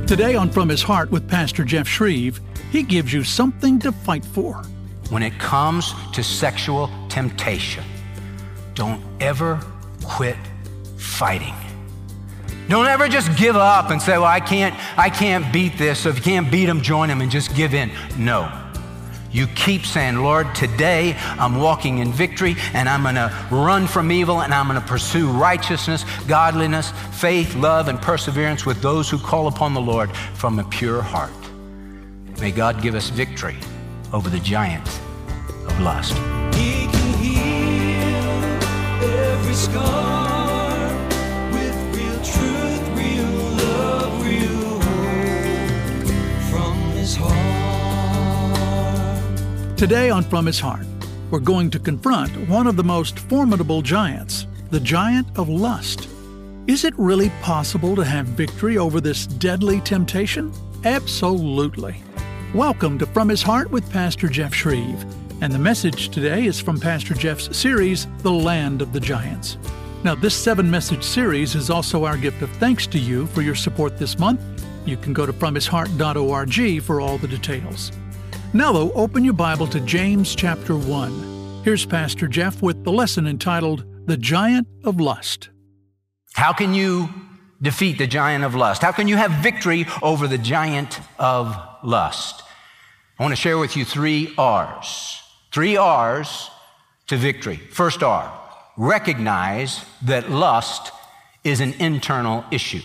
Today on From His Heart with Pastor Jeff Shreve, he gives you something to fight for. When it comes to sexual temptation, don't ever quit fighting. Don't ever just give up and say, well, I can't beat this. So if you can't beat them, join them and just give in. No. You keep saying, Lord, today I'm walking in victory and I'm going to run from evil and I'm going to pursue righteousness, godliness, faith, love, and perseverance with those who call upon the Lord from a pure heart. May God give us victory over the giant of lust. He can heal every scar with real truth, real love, real hope from His heart. Today on From His Heart, we're going to confront one of the most formidable giants, the giant of lust. Is it really possible to have victory over this deadly temptation? Absolutely. Welcome to From His Heart with Pastor Jeff Shreve, and the message today is from Pastor Jeff's series, The Land of the Giants. Now, this 7-message series is also our gift of thanks to you for your support this month. You can go to fromhisheart.org for all the details. Now, though, open your Bible to James chapter 1. Here's Pastor Jeff with the lesson entitled, The Giant of Lust. How can you defeat the giant of lust? How can you have victory over the giant of lust? I want to share with you 3 R's. 3 R's to victory. First R, recognize that lust is an internal issue.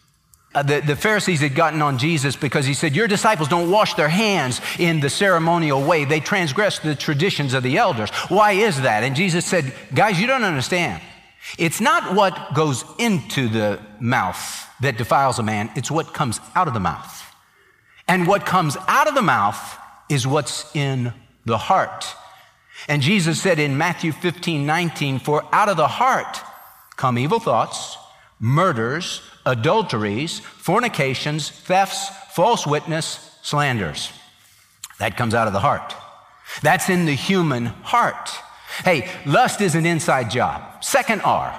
The Pharisees had gotten on Jesus because he said, your disciples don't wash their hands in the ceremonial way. They transgress the traditions of the elders. Why is that? And Jesus said, guys, you don't understand. It's not what goes into the mouth that defiles a man. It's what comes out of the mouth. And what comes out of the mouth is what's in the heart. And Jesus said in Matthew 15:19, for out of the heart come evil thoughts, murders, adulteries, fornications, thefts, false witness, slanders. That comes out of the heart. That's in the human heart. Hey, lust is an inside job. Second R,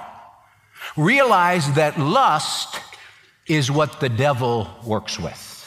realize that lust is what the devil works with.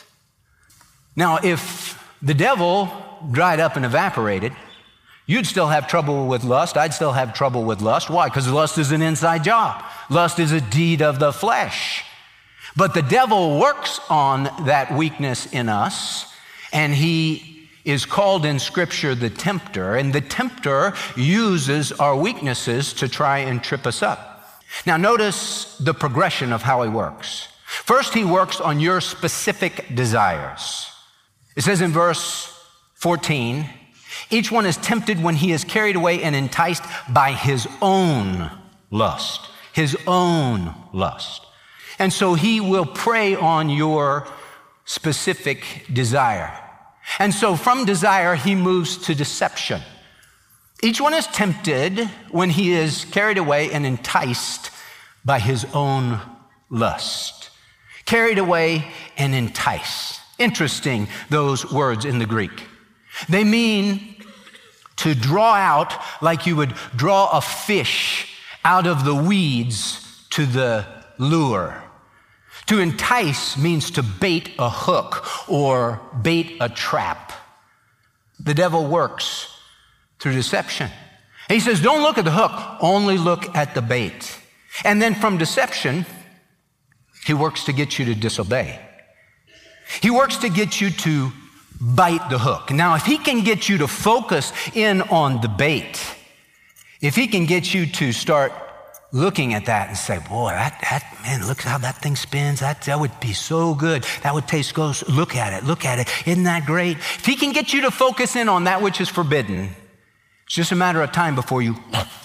Now, if the devil dried up and evaporated, you'd still have trouble with lust. I'd still have trouble with lust. Why? Because lust is an inside job. Lust is a deed of the flesh. But the devil works on that weakness in us, and he is called in Scripture the tempter, and the tempter uses our weaknesses to try and trip us up. Now notice the progression of how he works. First, he works on your specific desires. It says in verse 14, each one is tempted when he is carried away and enticed by his own lust. His own lust. And so he will prey on your specific desire. And so from desire, he moves to deception. Each one is tempted when he is carried away and enticed by his own lust. Carried away and enticed. Interesting, those words in the Greek. They mean to draw out like you would draw a fish out of the weeds to the lure. To entice means to bait a hook or bait a trap. The devil works through deception. He says, don't look at the hook, only look at the bait. And then from deception, he works to get you to disobey. He works to get you to bite the hook. Now, if he can get you to focus in on the bait, if he can get you to start looking at that and say, boy, that man, look how that thing spins. That would be so good. That would taste good. Look at it. Isn't that great? If he can get you to focus in on that which is forbidden, it's just a matter of time before you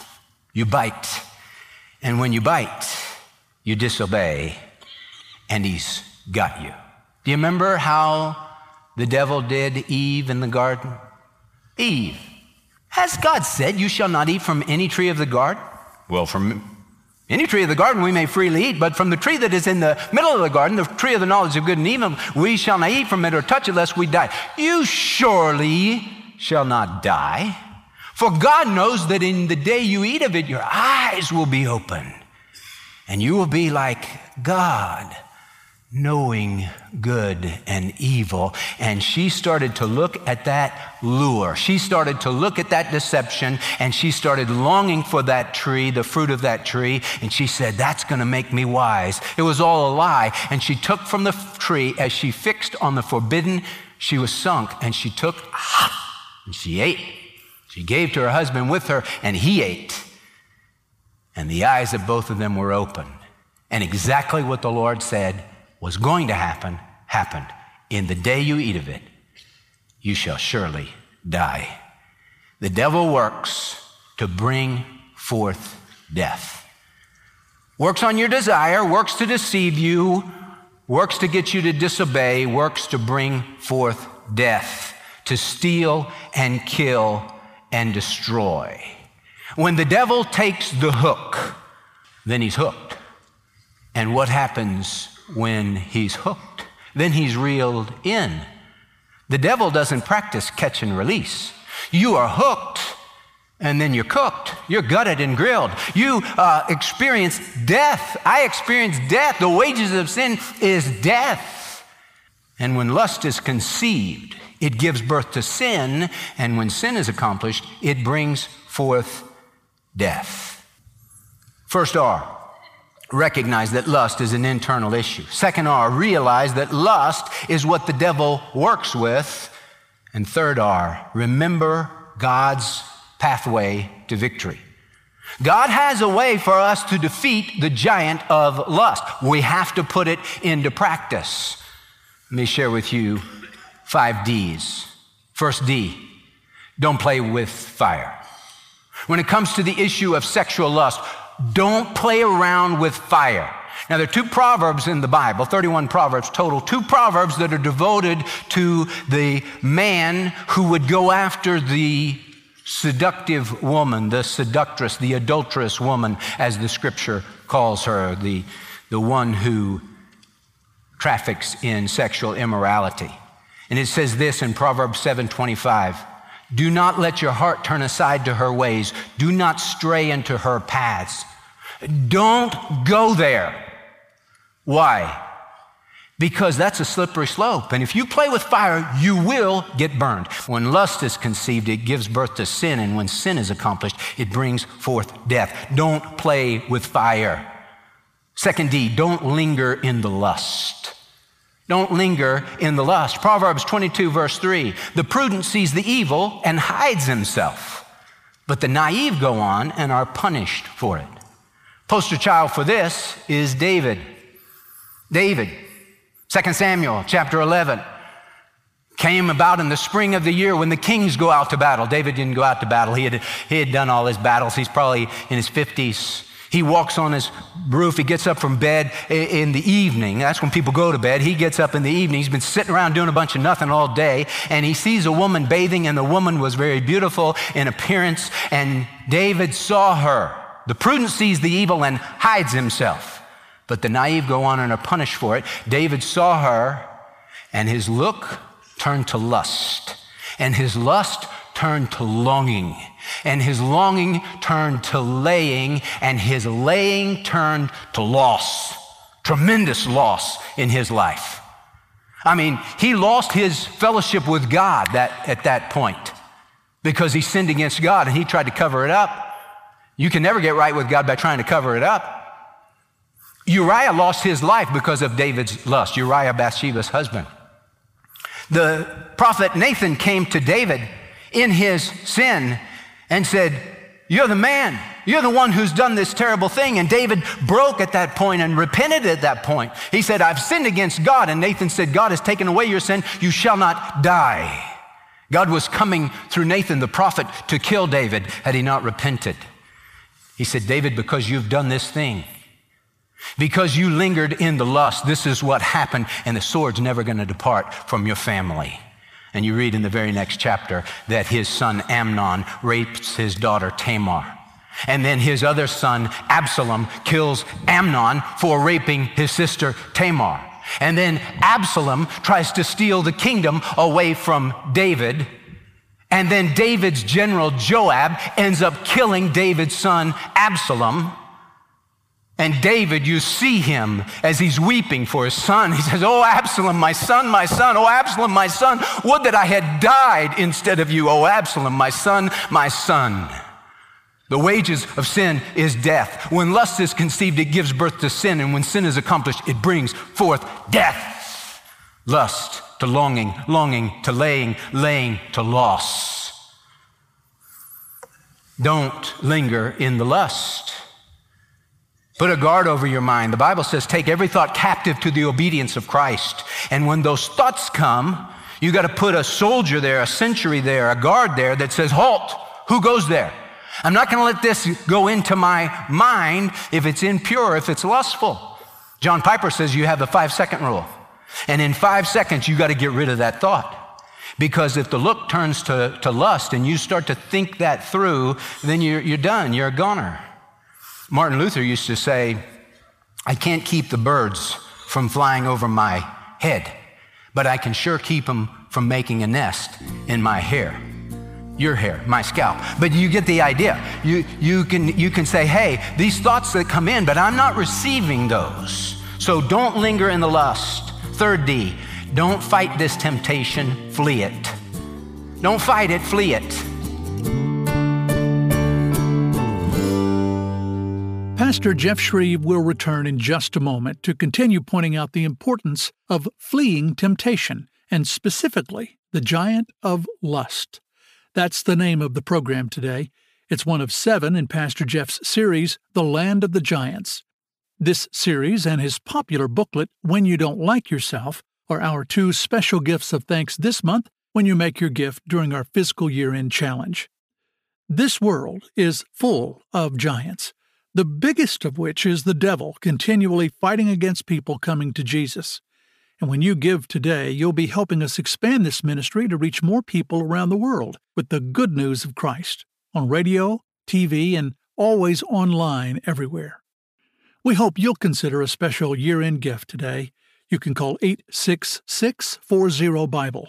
bite. And when you bite, you disobey, and he's got you. Do you remember how the devil did Eve in the garden? Eve, has God said you shall not eat from any tree of the garden? Well, from any tree of the garden we may freely eat, but from the tree that is in the middle of the garden, the tree of the knowledge of good and evil, we shall not eat from it or touch it lest we die. You surely shall not die, for God knows that in the day you eat of it, your eyes will be open, and you will be like God, knowing good and evil. And she started to look at that lure. She started to look at that deception, and she started longing for that tree, the fruit of that tree. And she said, that's going to make me wise. It was all a lie. And she took from the tree, as she fixed on the forbidden, she was sunk, and she took, and she ate. She gave to her husband with her, and he ate. And the eyes of both of them were open. And exactly what the Lord said was going to happen, happened. In the day you eat of it, you shall surely die. The devil works to bring forth death. Works on your desire, works to deceive you, works to get you to disobey, works to bring forth death, to steal and kill and destroy. When the devil takes the hook, then he's hooked. And what happens when he's hooked? Then he's reeled in. The devil doesn't practice catch and release. You are hooked, and then you're cooked. You're gutted and grilled. You experience death. I experience death. The wages of sin is death. And when lust is conceived, it gives birth to sin, and when sin is accomplished, it brings forth death. First R, recognize that lust is an internal issue. Second R, realize that lust is what the devil works with. And third R, remember God's pathway to victory. God has a way for us to defeat the giant of lust. We have to put it into practice. Let me share with you 5 D's. First D, don't play with fire. When it comes to the issue of sexual lust, don't play around with fire. Now, there are 2 proverbs in the Bible, 31 proverbs total, 2 proverbs that are devoted to the man who would go after the seductive woman, the seductress, the adulterous woman, as the scripture calls her, the one who traffics in sexual immorality. And it says this in Proverbs 7:25, do not let your heart turn aside to her ways. Do not stray into her paths. Don't go there. Why? Because that's a slippery slope. And if you play with fire, you will get burned. When lust is conceived, it gives birth to sin. And when sin is accomplished, it brings forth death. Don't play with fire. Second D, don't linger in the lust. Don't linger in the lust. Proverbs 22, verse 3, the prudent sees the evil and hides himself, but the naive go on and are punished for it. Poster child for this is David. David, 2 Samuel chapter 11, came about in the spring of the year when the kings go out to battle. David didn't go out to battle. He had done all his battles. He's probably in his 50s. He walks on his roof. He gets up from bed in the evening. That's when people go to bed. He gets up in the evening. He's been sitting around doing a bunch of nothing all day, and he sees a woman bathing, and the woman was very beautiful in appearance, and David saw her. The prudent sees the evil and hides himself, but the naive go on and are punished for it. David saw her, and his look turned to lust, and his lust turned to longing, and his longing turned to laying, and his laying turned to loss, tremendous loss in his life. I mean, he lost his fellowship with God at that point because he sinned against God and he tried to cover it up. You can never get right with God by trying to cover it up. Uriah lost his life because of David's lust, Uriah, Bathsheba's husband. The prophet Nathan came to David in his sin and said, you're the man. You're the one who's done this terrible thing. And David broke at that point and repented at that point. He said, I've sinned against God. And Nathan said, God has taken away your sin. You shall not die. God was coming through Nathan, the prophet, to kill David had he not repented. He said, David, because you've done this thing, because you lingered in the lust, this is what happened, and the sword's never going to depart from your family. And you read in the very next chapter that his son Amnon rapes his daughter Tamar. And then his other son Absalom kills Amnon for raping his sister Tamar. And then Absalom tries to steal the kingdom away from David. And then David's general Joab ends up killing David's son Absalom. And David, you see him as he's weeping for his son. He says, "Oh, Absalom, my son, my son. Oh, Absalom, my son. Would that I had died instead of you. Oh, Absalom, my son, my son." The wages of sin is death. When lust is conceived, it gives birth to sin. And when sin is accomplished, it brings forth death. Lust to longing, longing to laying, laying to loss. Don't linger in the lust. Put a guard over your mind. The Bible says, take every thought captive to the obedience of Christ. And when those thoughts come, you got to put a soldier there, a sentry there, a guard there that says, halt. Who goes there? I'm not going to let this go into my mind if it's impure, if it's lustful. John Piper says you have the 5-second rule. And in 5 seconds, you got to get rid of that thought. Because if the look turns to lust and you start to think that through, then you're done. You're a goner. Martin Luther used to say, I can't keep the birds from flying over my head, but I can sure keep them from making a nest in my hair. Your hair, my scalp. But you get the idea. You can say, hey, these thoughts that come in, but I'm not receiving those. So don't linger in the lust. Third D, don't fight this temptation, flee it. Don't fight it, flee it. Pastor Jeff Shreve will return in just a moment to continue pointing out the importance of fleeing temptation, and specifically the giant of lust. That's the name of the program today. It's one of 7 in Pastor Jeff's series, The Land of the Giants. This series and his popular booklet, When You Don't Like Yourself, are our 2 special gifts of thanks this month when you make your gift during our fiscal year-end challenge. This world is full of giants, the biggest of which is the devil continually fighting against people coming to Jesus. And when you give today, you'll be helping us expand this ministry to reach more people around the world with the good news of Christ on radio, TV, and always online everywhere. We hope you'll consider a special year-end gift today. You can call 866-40-BIBLE,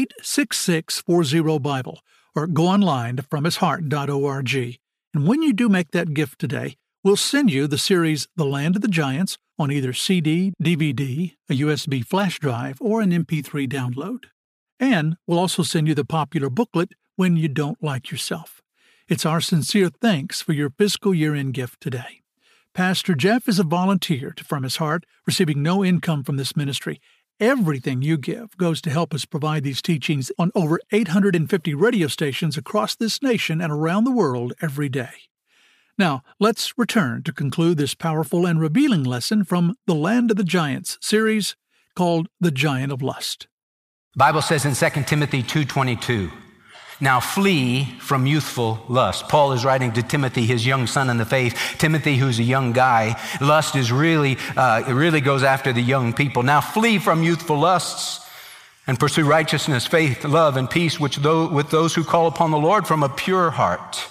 866-40-BIBLE, or go online to FromHisHeart.org. And when you do make that gift today, we'll send you the series The Land of the Giants on either CD, DVD, a USB flash drive, or an MP3 download. And we'll also send you the popular booklet, When You Don't Like Yourself. It's our sincere thanks for your fiscal year-end gift today. Pastor Jeff is a volunteer From His Heart, receiving no income from this ministry. Everything you give goes to help us provide these teachings on over 850 radio stations across this nation and around the world every day. Now, let's return to conclude this powerful and revealing lesson from The Land of the Giants series called The Giant of Lust. The Bible says in 2 Timothy 2:22, now flee from youthful lust. Paul is writing to Timothy, his young son in the faith. Timothy, who's a young guy. Lust is it really goes after the young people. Now flee from youthful lusts and pursue righteousness, faith, love, and peace with those who call upon the Lord from a pure heart.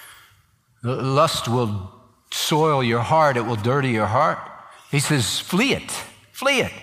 Lust will soil your heart. It will dirty your heart. He says, flee it. Flee it.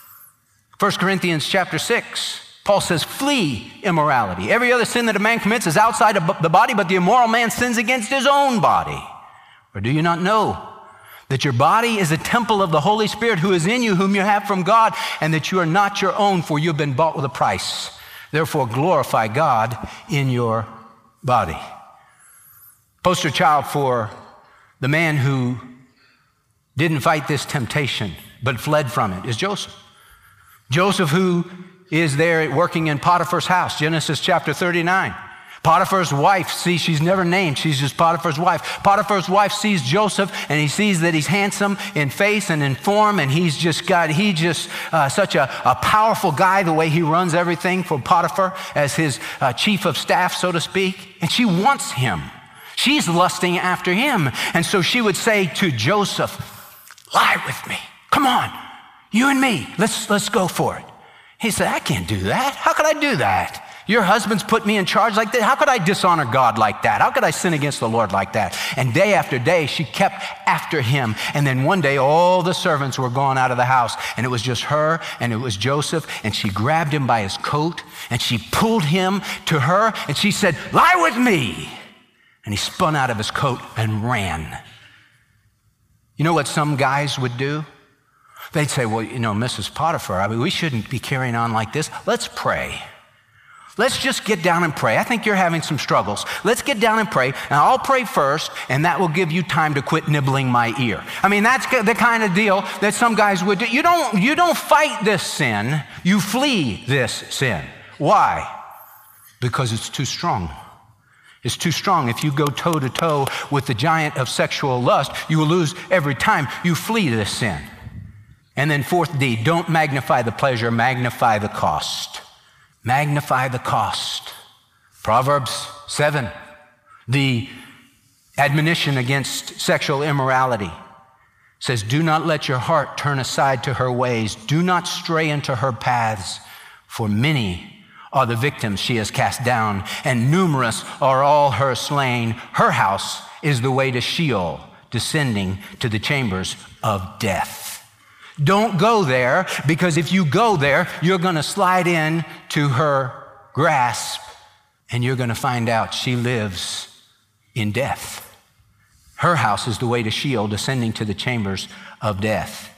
1 Corinthians chapter 6, Paul says, flee immorality. Every other sin that a man commits is outside of the body, but the immoral man sins against his own body. Or do you not know that your body is a temple of the Holy Spirit who is in you, whom you have from God, and that you are not your own, for you have been bought with a price. Therefore glorify God in your body. Poster child for the man who didn't fight this temptation but fled from it is Joseph. Joseph, who is there working in Potiphar's house, Genesis chapter 39. Potiphar's wife, she's never named, she's just Potiphar's wife. Potiphar's wife sees Joseph and he sees that he's handsome in face and in form, and he's just such a powerful guy, the way he runs everything for Potiphar as his chief of staff, so to speak, and she wants him. She's lusting after him. And so she would say to Joseph, lie with me. Come on, you and me, let's go for it. He said, I can't do that. How could I do that? Your husband's put me in charge like that. How could I dishonor God like that? How could I sin against the Lord like that? And day after day, she kept after him. And then one day, all the servants were gone out of the house, and it was just her, and it was Joseph, and she grabbed him by his coat, and she pulled him to her, and she said, lie with me. And he spun out of his coat and ran. You know what some guys would do? They'd say, well, Mrs. Potiphar, we shouldn't be carrying on like this. Let's pray. Let's just get down and pray. I think you're having some struggles. Let's get down and pray, and I'll pray first, and that will give you time to quit nibbling my ear. That's the kind of deal that some guys would do. You don't fight this sin. You flee this sin. Why? Because it's too strong. It's too strong. If you go toe-to-toe with the giant of sexual lust, you will lose every time. You flee this sin. And then fourth D, don't magnify the pleasure, magnify the cost. Magnify the cost. Proverbs 7, the admonition against sexual immorality says, do not let your heart turn aside to her ways. Do not stray into her paths, for many are the victims she has cast down, and numerous are all her slain. Her house is the way to Sheol, descending to the chambers of death. Don't go there, because if you go there, you're going to slide in to her grasp, and you're going to find out she lives in death. Her house is the way to Sheol, descending to the chambers of death.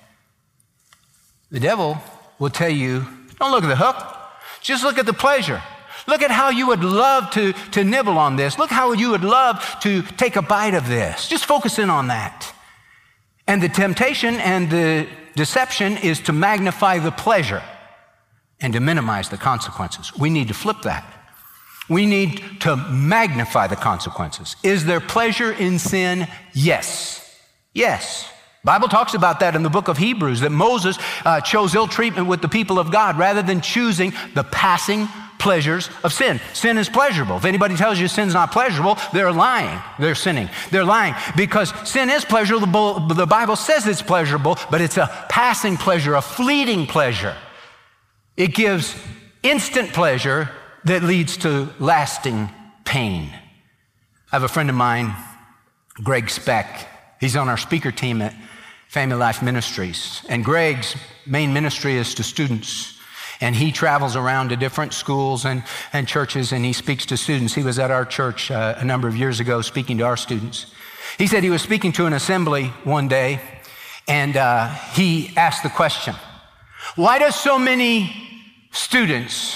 The devil will tell you, don't look at the hook, just look at the pleasure. Look at how you would love to nibble on this. Look how you would love to take a bite of this. Just focus in on that. And the temptation and the deception is to magnify the pleasure and to minimize the consequences. We need to flip that. We need to magnify the consequences. Is there pleasure in sin? Yes. Yes. Bible talks about that in the book of Hebrews, that Moses chose ill treatment with the people of God rather than choosing the passing pleasures of sin. Sin is pleasurable. If anybody tells you sin's not pleasurable, they're lying. They're sinning. They're lying, because sin is pleasurable. The Bible says it's pleasurable, but it's a passing pleasure, a fleeting pleasure. It gives instant pleasure that leads to lasting pain. I have a friend of mine, Greg Speck. He's on our speaker team at Family Life Ministries. And Greg's main ministry is to students. And he travels around to different schools and churches, and he speaks to students. He was at our church a number of years ago speaking to our students. He said he was speaking to an assembly one day, and he asked the question, why do so many students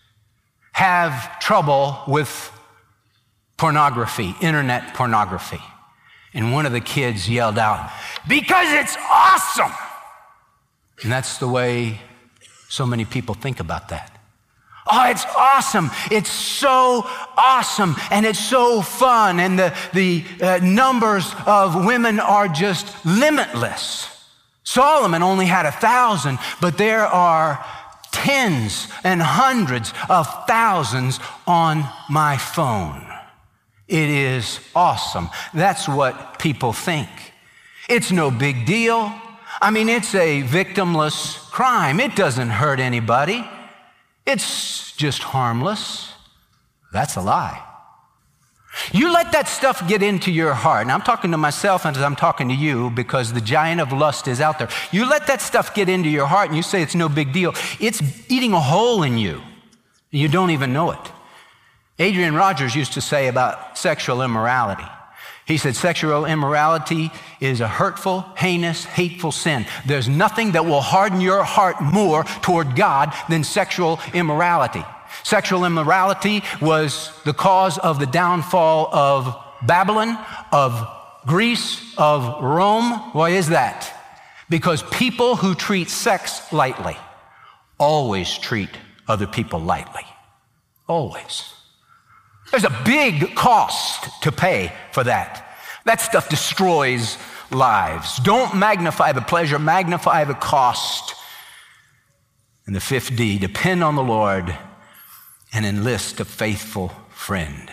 have trouble with pornography, internet pornography? And one of the kids yelled out, because it's awesome. And that's the way so many people think about that. Oh, it's awesome. It's so awesome. And it's so fun. And the numbers of women are just limitless. Solomon only had 1,000, but there are tens and hundreds of thousands on my phone. It is awesome. That's what people think. It's no big deal. It's a victimless crime. It doesn't hurt anybody. It's just harmless. That's a lie. You let that stuff get into your heart. Now, I'm talking to myself as I'm talking to you, because the giant of lust is out there. You let that stuff get into your heart and you say it's no big deal. It's eating a hole in you. You don't even know it. Adrian Rogers used to say about sexual immorality. He said, sexual immorality is a hurtful, heinous, hateful sin. There's nothing that will harden your heart more toward God than sexual immorality. Sexual immorality was the cause of the downfall of Babylon, of Greece, of Rome. Why is that? Because people who treat sex lightly always treat other people lightly. Always. There's a big cost to pay for that. That stuff destroys lives. Don't magnify the pleasure, magnify the cost. And the fifth D, depend on the Lord and enlist a faithful friend.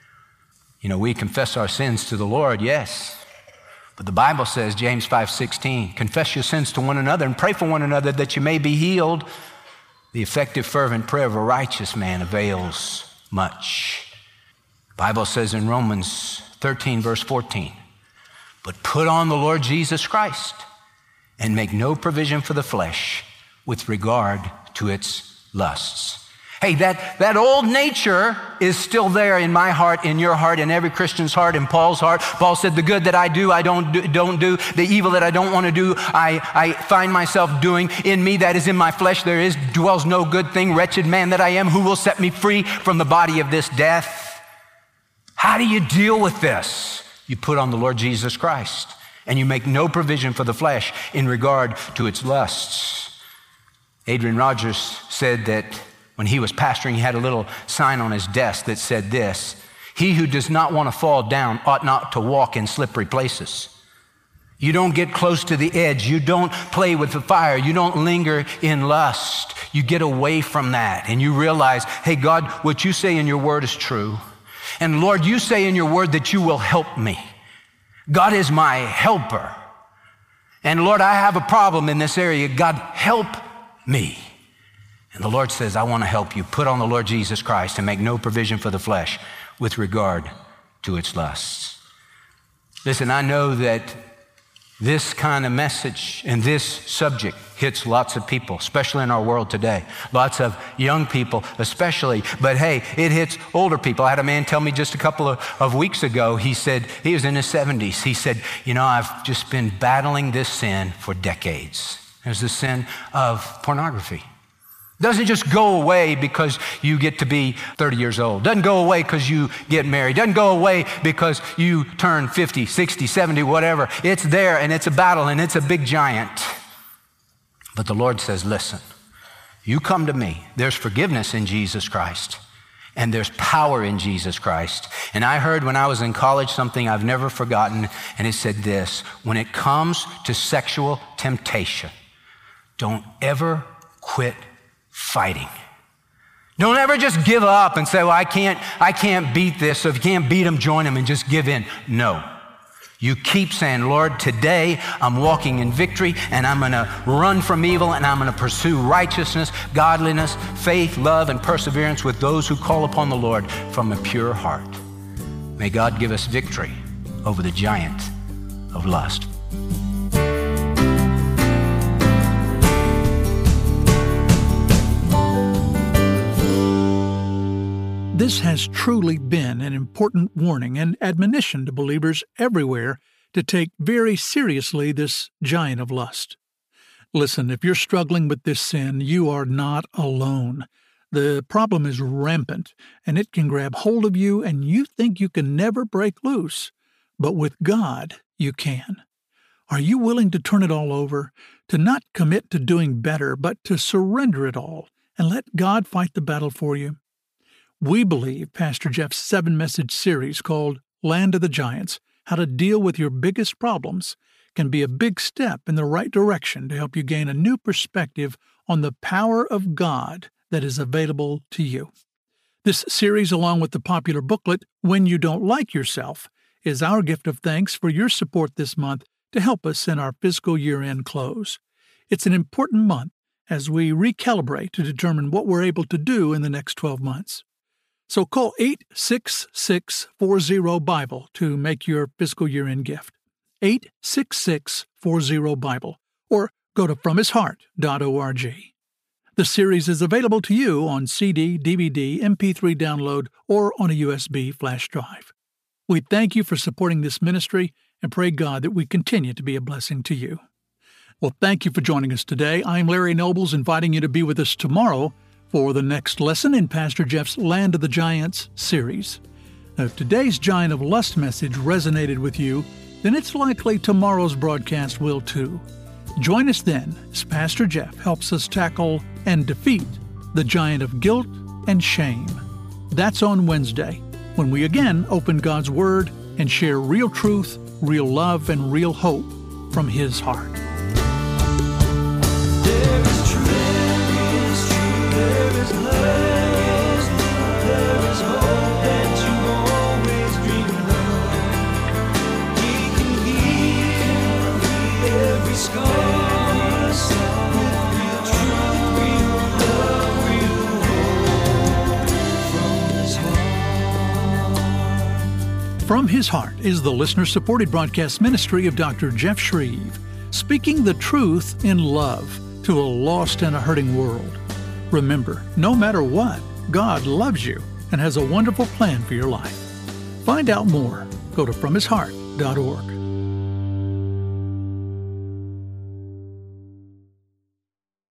We confess our sins to the Lord, yes. But the Bible says, James 5:16, confess your sins to one another and pray for one another that you may be healed. The effective, fervent prayer of a righteous man avails much. The Bible says in Romans 13, verse 14, but put on the Lord Jesus Christ and make no provision for the flesh with regard to its lusts. Hey, that old nature is still there in my heart, in your heart, in every Christian's heart, in Paul's heart. Paul said, the good that I do, I don't do. The evil that I don't want to do, I find myself doing. In me, that is in my flesh, dwells no good thing. Wretched man that I am, who will set me free from the body of this death? How do you deal with this? You put on the Lord Jesus Christ, and you make no provision for the flesh in regard to its lusts. Adrian Rogers said that when he was pastoring, he had a little sign on his desk that said this: he who does not want to fall down ought not to walk in slippery places. You don't get close to the edge. You don't play with the fire. You don't linger in lust. You get away from that and you realize, hey, God, what you say in your word is true. And Lord, you say in your word that you will help me. God is my helper. And Lord, I have a problem in this area. God, help me. And the Lord says, I want to help you. Put on the Lord Jesus Christ and make no provision for the flesh with regard to its lusts. Listen, I know that this kind of message and this subject hits lots of people, especially in our world today. Lots of young people especially, but hey, it hits older people. I had a man tell me just a couple of weeks ago, he said, he was in his 70s. He said, I've just been battling this sin for decades. There's the sin of pornography. Doesn't just go away because you get to be 30 years old. Doesn't go away because you get married. Doesn't go away because you turn 50, 60, 70, whatever. It's there and it's a battle and it's a big giant. But the Lord says, listen, you come to me. There's forgiveness in Jesus Christ and there's power in Jesus Christ. And I heard when I was in college something I've never forgotten, and it said this: when it comes to sexual temptation, don't ever quit fighting. Don't ever just give up and say, well, I can't beat this. So if you can't beat them, join them and just give in. No. You keep saying, Lord, today I'm walking in victory and I'm going to run from evil and I'm going to pursue righteousness, godliness, faith, love, and perseverance with those who call upon the Lord from a pure heart. May God give us victory over the giant of lust. This has truly been an important warning and admonition to believers everywhere to take very seriously this giant of lust. Listen, if you're struggling with this sin, you are not alone. The problem is rampant, and it can grab hold of you, and you think you can never break loose. But with God, you can. Are you willing to turn it all over, to not commit to doing better, but to surrender it all and let God fight the battle for you? We believe Pastor Jeff's 7-message series called Land of the Giants, How to Deal with Your Biggest Problems, can be a big step in the right direction to help you gain a new perspective on the power of God that is available to you. This series, along with the popular booklet, When You Don't Like Yourself, is our gift of thanks for your support this month to help us in our fiscal year-end close. It's an important month as we recalibrate to determine what we're able to do in the next 12 months. So call 866-40-BIBLE to make your fiscal year-end gift. 866-40-BIBLE, or go to FromHisHeart.org. The series is available to you on CD, DVD, MP3 download, or on a USB flash drive. We thank you for supporting this ministry and pray God that we continue to be a blessing to you. Well, thank you for joining us today. I'm Larry Nobles, inviting you to be with us tomorrow for the next lesson in Pastor Jeff's Land of the Giants series. Now, if today's Giant of Lust message resonated with you, then it's likely tomorrow's broadcast will too. Join us then as Pastor Jeff helps us tackle and defeat the giant of guilt and shame. That's on Wednesday, when we again open God's Word and share real truth, real love, and real hope from His heart. From His Heart is the listener-supported broadcast ministry of Dr. Jeff Shreve, speaking the truth in love to a lost and a hurting world. Remember, no matter what, God loves you and has a wonderful plan for your life. Find out more. Go to FromHisHeart.org.